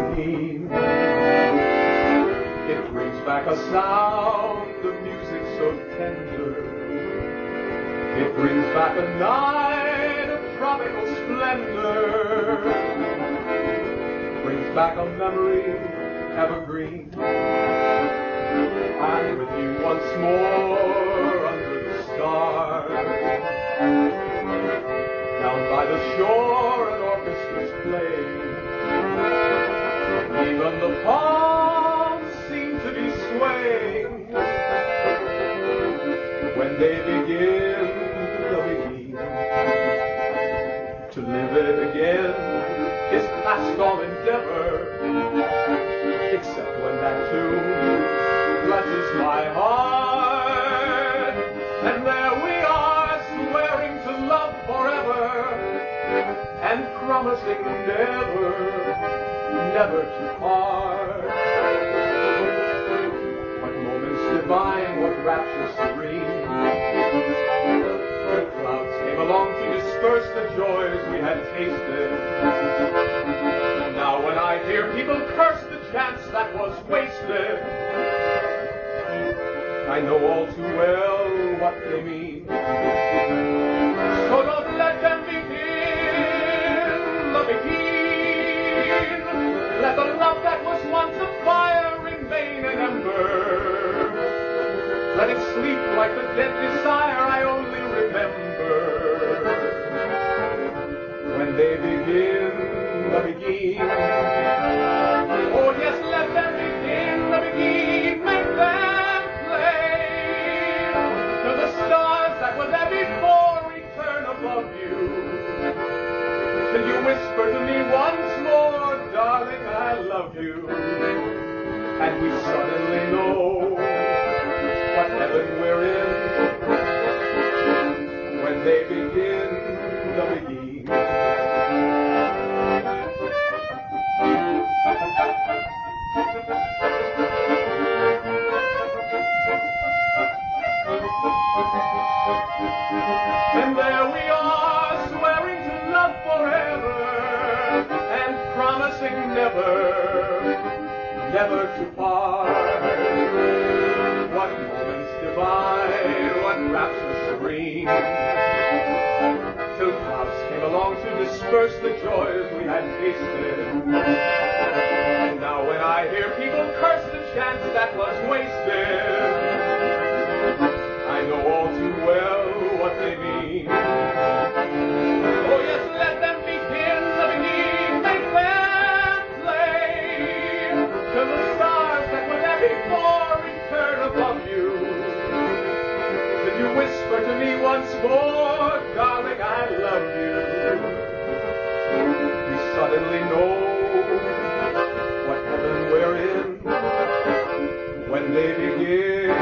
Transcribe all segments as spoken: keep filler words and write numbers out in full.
Beguine. It brings back a sound of music so tender. It brings back a night of tropical splendor. Brings back a memory evergreen. I'm with you once more under the stars. Down by the shore an orchestra's playing. Even the palms seem to be swaying. When they begin the beguine, to live it again is past all endeavor, except when that tune blesses my heart. And there we are, swearing to love forever, and promising never, never to part. What moments divine, what rapture serene. The clouds came along to disperse the joys we had tasted. And now when I hear people curse the chance that was wasted, I know all too well what they mean. So don't let them begin the beguine. Let the love that was once a fire remain an ember. Let it sleep like the dead desire I only remember. When they begin the beguine. Oh yes, let them begin the beguine. Make them play to the stars that were there before return above you. Till you whisper to me once more, darling, I love you. And we suddenly know what heaven we're in when they begin the beguine. And there we are, swearing to love forever, and promising never, never to part. What moments divine, what rapture serene, till clouds came along to disperse the joys we had tasted. And now when I hear people curse the chance that was wasted, I know all too well what they mean. Oh yes, let them begin the beguine, make them play till the stars that were there before return above you. Till you whisper to me once more, darling, I love you. We suddenly know what heaven we're in when they begin.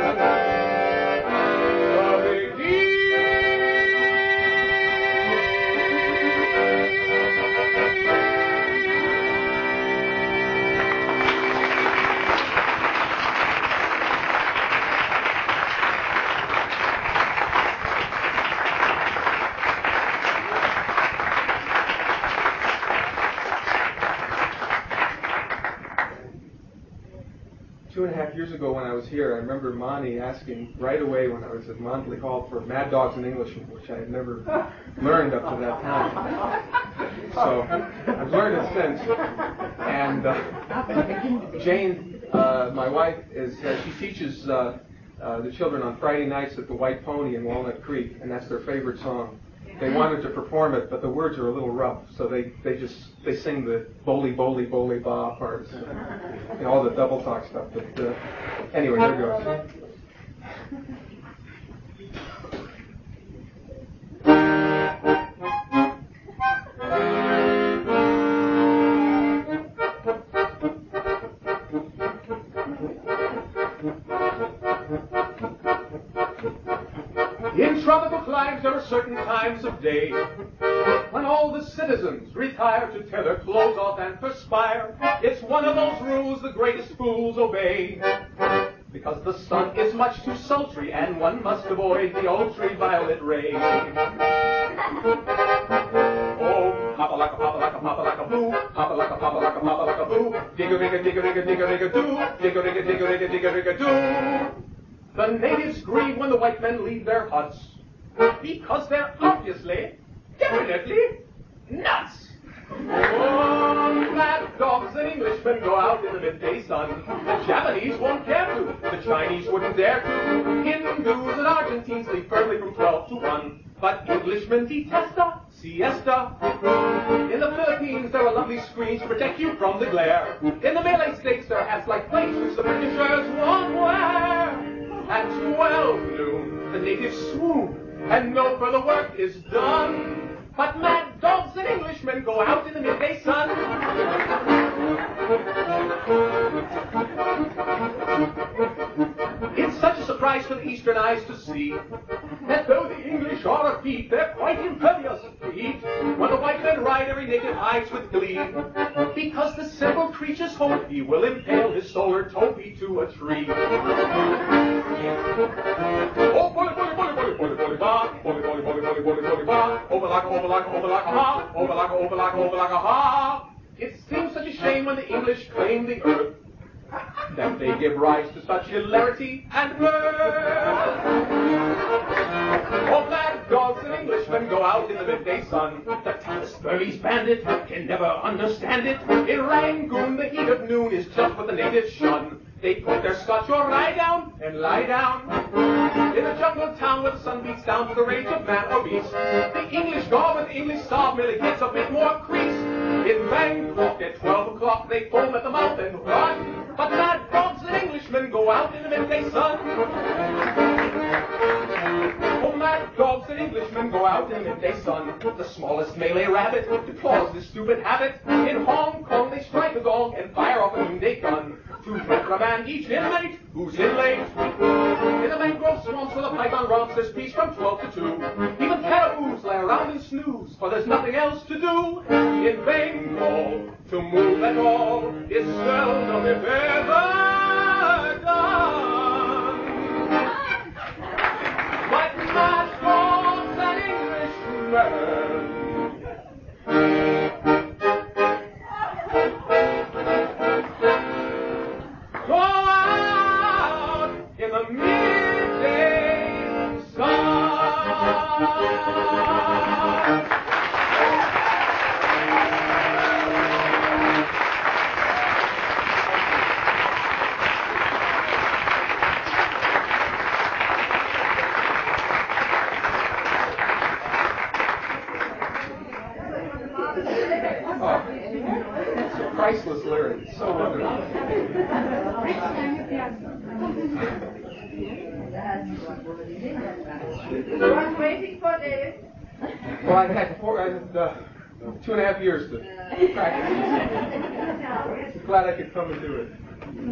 Two and a half years ago when I was here, I remember Monty asking right away when I was at Montley Hall for Mad Dogs in English, which I had never learned up to that time. So I've learned it since. And uh, Jane, uh, my wife, is uh, she teaches uh, uh, the children on Friday nights at the White Pony in Walnut Creek, and that's their favorite song. They wanted to perform it, but the words are a little rough, so they, they just they sing the bowly bowly bowly ba parts, and all the double talk stuff. But uh, anyway, here goes. In tropical climes there are certain times of day when all the citizens retire to tear their clothes off and perspire. It's one of those rules the greatest fools obey, because the sun is much too sultry and one must avoid the ultraviolet ray. Oh, papa like a papa like a papa like a boo, papa like a papa like a papa like a boo, digga-rigga, digga-rigga, digga-rigga, doo, digga-rigga, digga-rigga, digga-rigga, doo. The natives grieve when the white men leave their huts, because they're obviously, definitely, nuts. Oh, mad dogs and Englishmen go out in the midday sun. The Japanese won't care to, the Chinese wouldn't dare to. Hindus and Argentines sleep firmly from twelve to one. But Englishmen detest a siesta. In the Philippines, there are lovely screens to protect you from the glare. In the Malay States, there are hats like plates which the Britishers won't wear. At twelve noon, the natives swoon, and no further work is done. But mad dogs and Englishmen go out in the midday sun. It's such a surprise for the eastern eyes to see that though the English are a feat, they're quite impervious to heat. When the white men ride, every native hides with glee, because the simple creatures hope he will impale his solar topi to a tree. Oh, bully, bully, bully, bully, bully, bully, ba, bully, bully, bully, bully, bully, bully, ba, over like a, over like a, over like a ha, over like a, over like a, over like a ha. It seems such a shame when the English claim the earth, that they give rise to such hilarity and mirth. Oh, mad dogs and Englishmen go out in the midday sun. The toughest Burmese bandit can never understand it. In Rangoon, the heat of noon is just what the natives shun. They put their Scotch or rye down and lie down. In a jungle town where the sun beats down to the range of man or beast, the English guard with the English sob merely gets a bit more crease. In Bangkok at twelve o'clock they foam at the mouth and run, but mad dogs and Englishmen go out in the midday sun. Oh, mad dogs and Englishmen go out in the midday sun. The smallest Malay rabbit deplores this stupid habit. In Hong Kong they strike a gong and fire off a noonday gun to threaten a man each inmate who's in late. In the mangrove swamps where the python romps, there's peace from twelve to two. Even cataboos lie around and snooze, for there's nothing else to do. In Bengal, to move at all is seldom if ever done. But mad dogs and Englishmen go out in the midday sun. Oh, priceless lyrics, so wonderful. I was waiting for David. Well, I had four, I had uh, two and a half years to practice. Glad I could come and do it.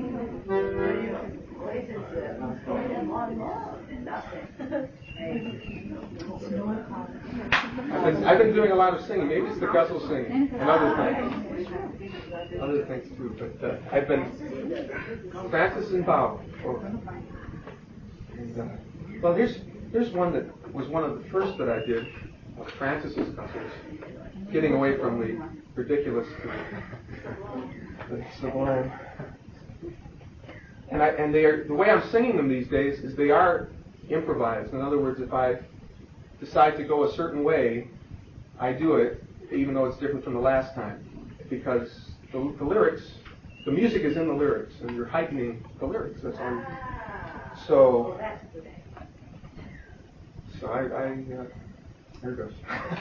I've been, I've been doing a lot of singing. Maybe it's the guzzle singing and other things. Other things too. But uh, I've been Francis and Bow. And, uh, well, here's here's one that was one of the first that I did. Of Francis's guzzles, getting away from the ridiculous to the, the sublime. And I and they are the way I'm singing them these days is they are improvised. In other words, if I decide to go a certain way, I do it, even though it's different from the last time, because the, the lyrics, the music is in the lyrics, and you're heightening the lyrics. That's all. So, so I, I uh, here it goes.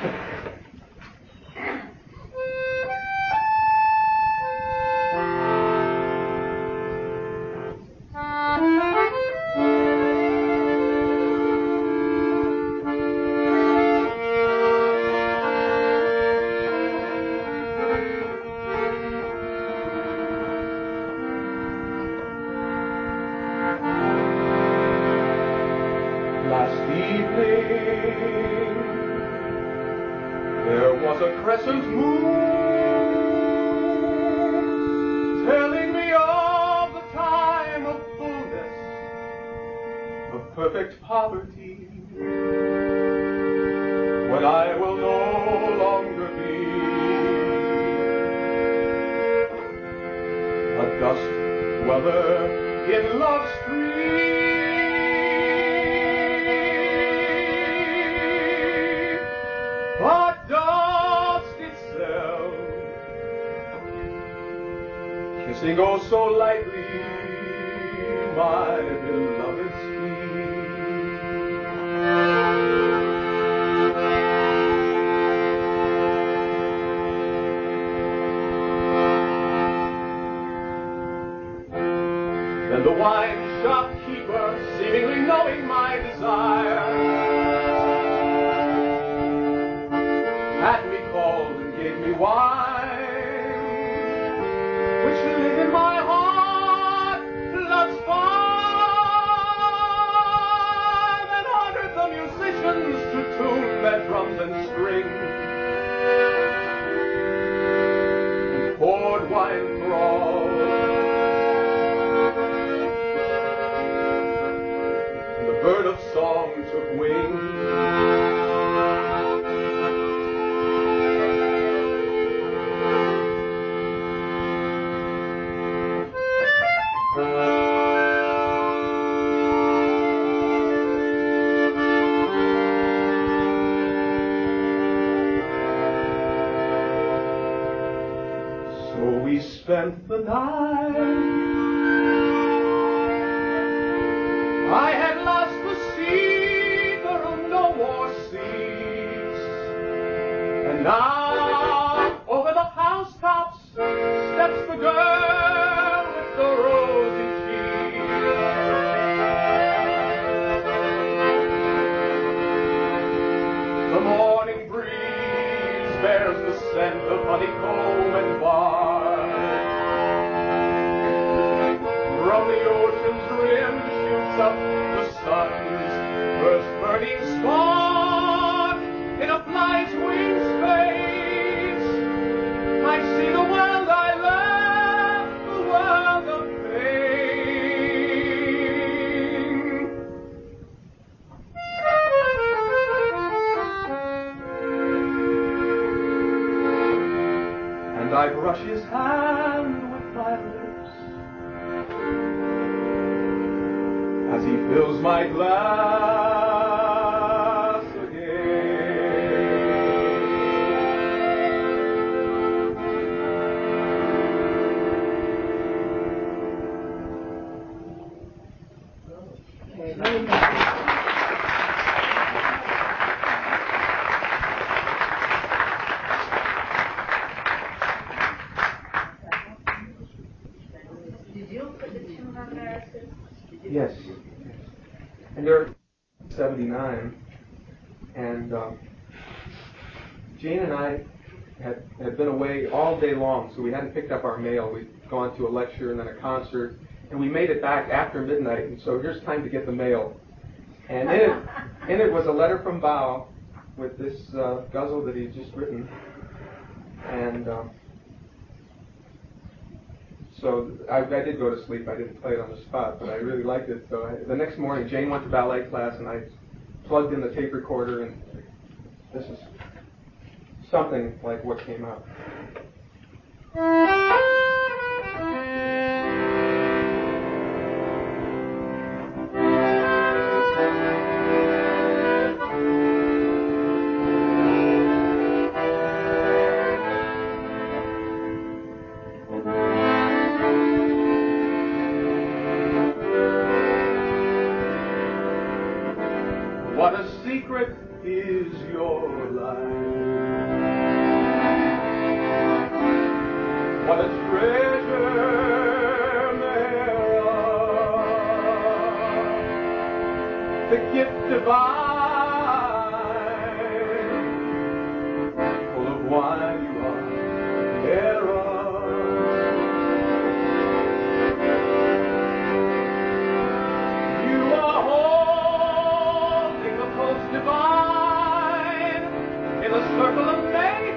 A crescent moon telling me of the time of fullness, of perfect poverty, when I will no longer be Dost dweller in love's tree, but dust itself, kissing oh so lightly my beloved's feet. Then the wine shopkeeper, seemingly knowing my desire, had me called and gave me wine, which lit in my heart love's fire, then ordered the musicians to tune their drums and strings, and poured wine for all. The bird of song took wing. So we spent the night. I had lost the seat, there are no more seats, and now over the housetops steps the girl with the rosy cheeks. The morning breeze bears the scent of honeycomb and bark. From the ocean's rim shoots up the sun's first burning spark. In a fly's wing space, I see the world I left, the world of pain. And I brush his hand with my lips as he fills my glass again. Okay, very nice. Did you put the tune on there, Sis? Yes. And they're seventy-nine, and um, Jane and I had, had been away all day long, so we hadn't picked up our mail. We'd gone to a lecture and then a concert, and we made it back after midnight, and so here's time to get the mail. And in it, in it was a letter from Bao with this uh, guzzle that he'd just written, and um, so I, I did go to sleep. I didn't play it on the spot, but I really liked it. So I, the next morning, Jane went to ballet class, and I plugged in the tape recorder, and this is something like what came out. What a secret is your life. What a treasure thereof. The gift divine, full of wine you are thereof. You are holding the most divine in the circle of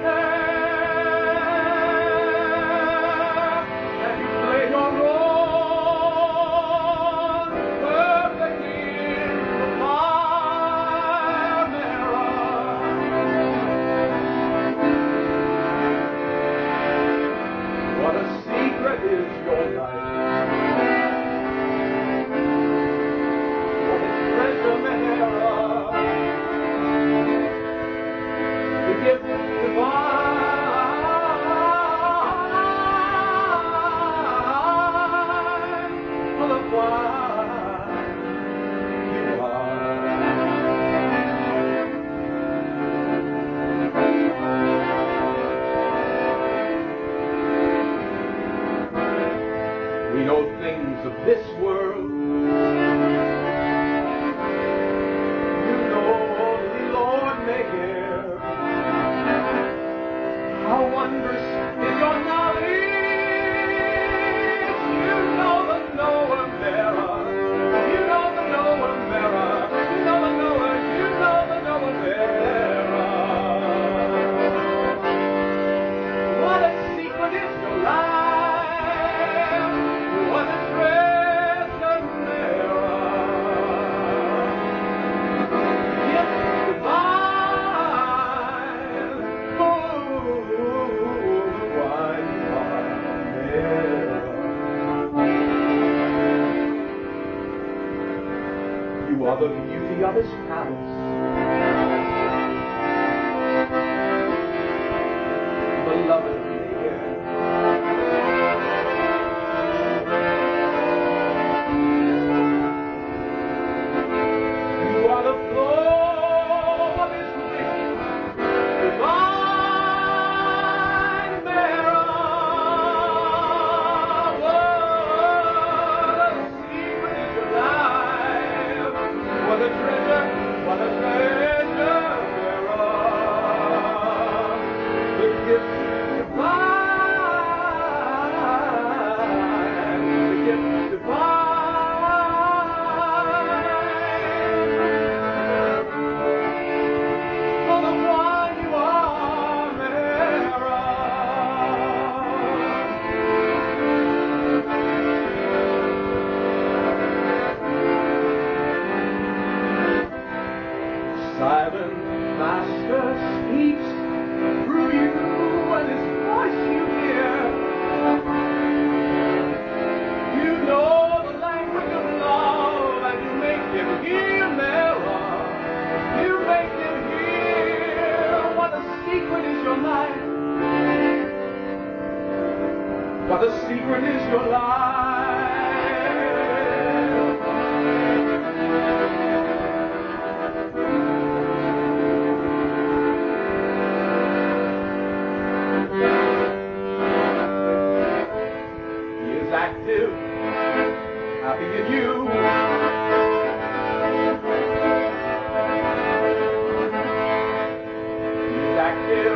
mayhem, and you play your role perfectly in the part. your life? What a treasure, Mera, the gift divine, full of wine you are. We know things of this world. You know only Lord may hear. How wondrous is your knowledge. You know the knower Mera. You know the knower Mera. You know the knower. You know the knower Mera. What a secret is your life. What a treasure, Mera. Gift divine, full of wine, Mera. You are the beauty of his palace, beloved dear. You are the flow of his wings, divine Mera. What a secret is your life. What a treasure, what a treasure, Mera. The gift divine, the gift divine, full of wine you are, Mera. Silent Master speaks through you, and his voice you hear. You know the language of love, and you make him hear, Mera. You make him hear. What a secret is your life. What a secret is your life. He is active, happy in you. He is active,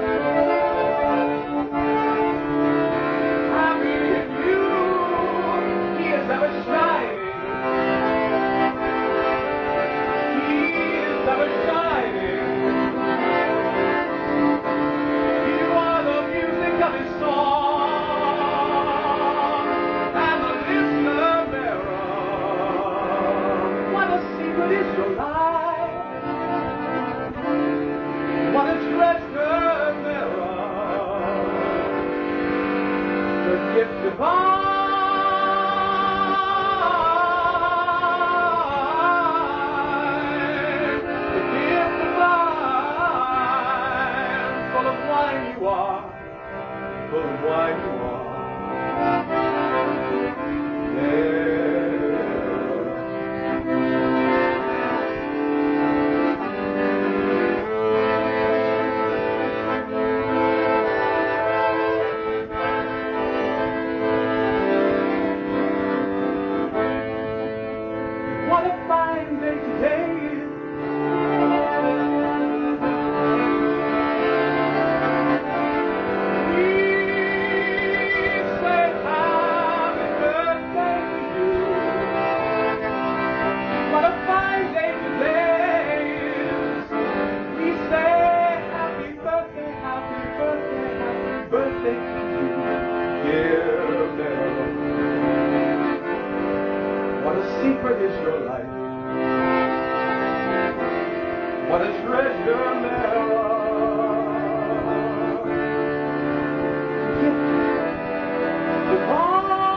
happy in you. He is ever shining. He is ever shining. You are the music of his song, and the listener Mera. What a secret is your life. What a treasure, Mera. The gift divine, the gift divine, full of wine you are, full of wine you are. What a fine day today is. We say happy birthday to you. What a fine day today is. We say happy birthday, happy birthday, happy birthday to you, dear Mera. What a secret is your life. What a treasure, Mera. Gift divine.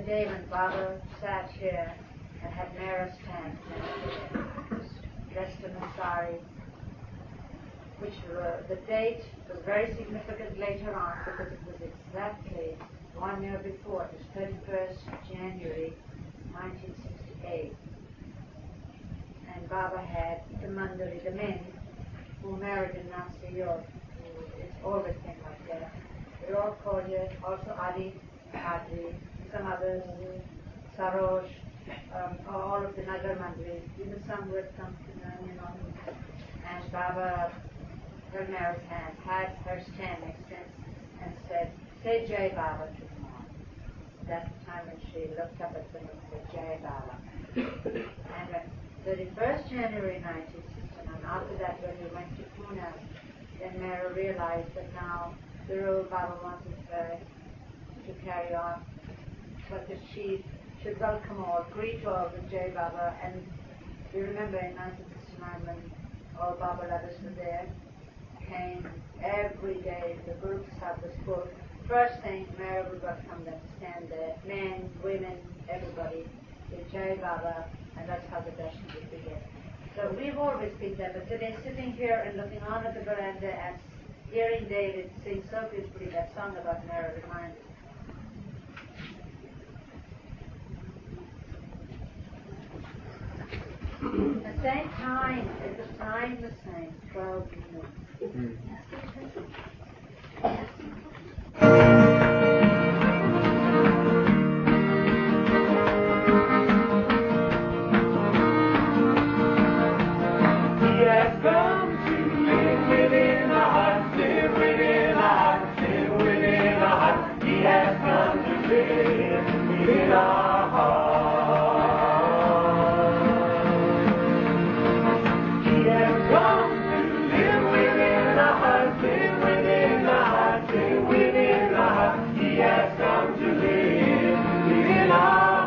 day when Baba sat here and had Mara's tent and was dressed in a sari, which uh, the date was very significant later on because it was exactly one year before. It was thirty-first January nineteen sixty-eight. And Baba had the Mandari, the men who married in Nasi York. It's always been like that. They're all called here, also Adi, Adri, some others, Saroj, um, all of the Nagar Mandris, even some would come to them, you know. And Baba, her married hand, had her stand next to him and said, say Jai Baba to the mom. That's the time when she looked up at them and said, Jai Baba. And when thirty-first January nineteen sixty-nine, after that when we went to Pune, then Mara realized that now the real Baba wanted her to carry on, but that she should welcome all, greet all with Jai Baba. And you remember in nineteen sixty-nine when all Baba lovers were there, came every day, the Guru Prasad was full. First thing, Mara would welcome them, stand there, men, women, everybody, with Jai Baba, and that's how the darshan would begin. So we've always been there, but today sitting here and looking on at the veranda and hearing David sing so beautifully that song about Mara reminds us. The same time, at the time the same, twelve minutes. He has come to live within our hearts, live within our hearts, live within our hearts. He has come to live within our hearts. He has come to live within our hearts, live within our hearts, live within our hearts. He has come to live within our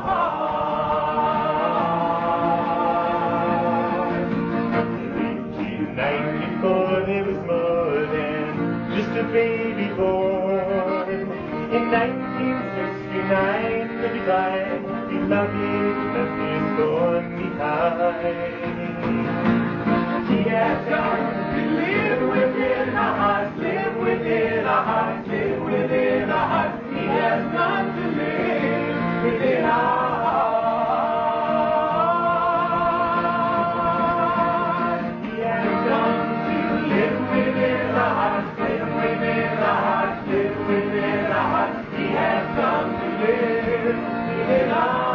hearts. eighteen ninety-four, there was more than just a baby born. In nineteen sixty-nine, the divine beloved left his born behind. He has come to live within our hearts, live within our hearts, live within our hearts. He has come to live within our hearts. He has come to live within our hearts, live within our hearts, live within our hearts. He has come to live within our hearts.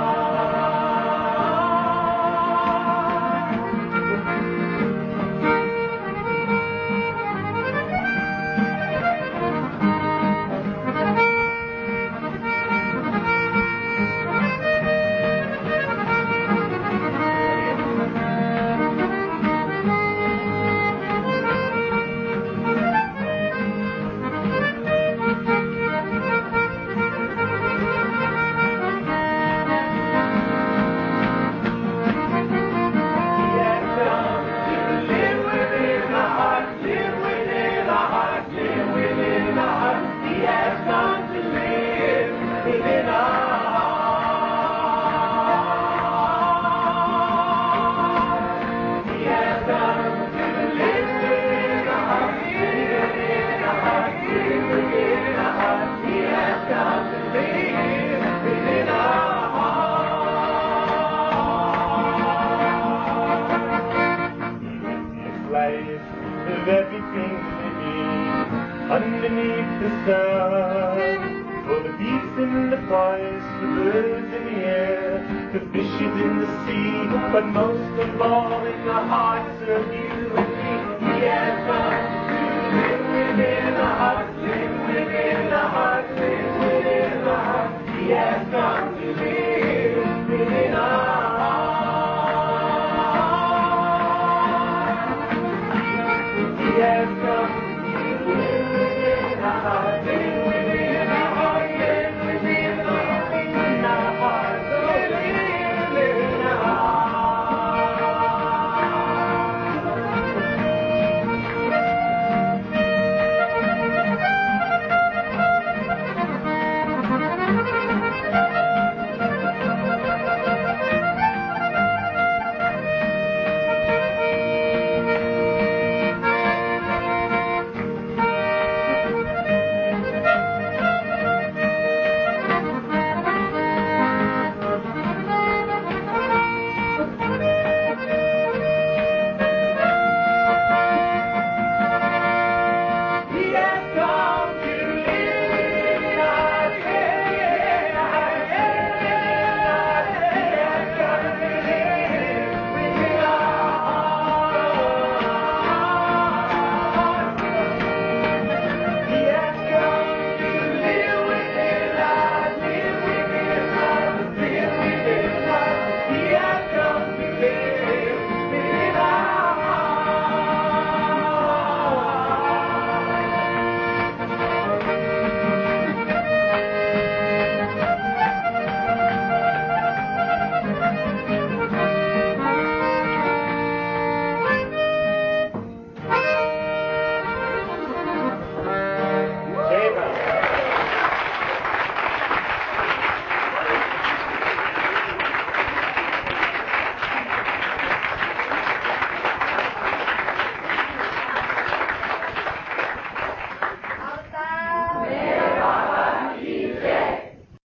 Of everything living underneath the sun, for the beasts in the forest, the birds in the air, the fishes in the sea, but most of all in the hearts of you and me. He has come to live within our hearts, live within our hearts, live within our hearts. He has come to live